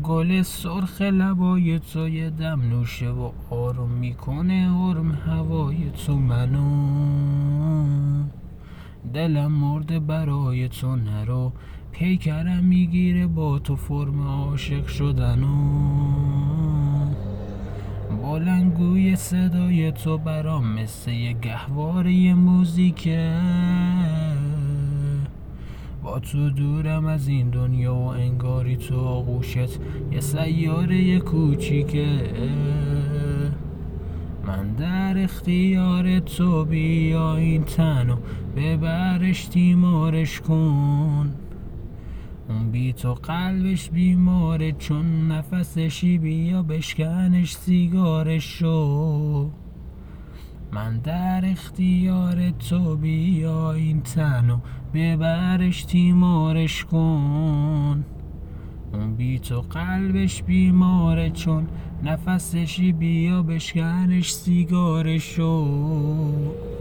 گل سرخ لبای تو یه دم نوشه و آروم میکنه حرم هوای تو منو. دلم مرده برای تو نرو، پیکرم میگیره با تو فرم عاشق شدنو. بلندگوی صدای تو برام مثل یه گهواره موزیکه. با تو دورم از این دنیا و انگاری تو آغوشت یه سیاره کوچیکه. من در اختیار تو، بیا این تنو ببرش تیمارش کن. اون بی تو قلبش بیماره چون نفسشی، بیا بشکنش سیگارش شو. من در اختیار تو، بیا این تنو ببرش تیمارش کن. اون بی تو قلبش بیماره چون نفسشی، بیا بشکنش سیگارش شو.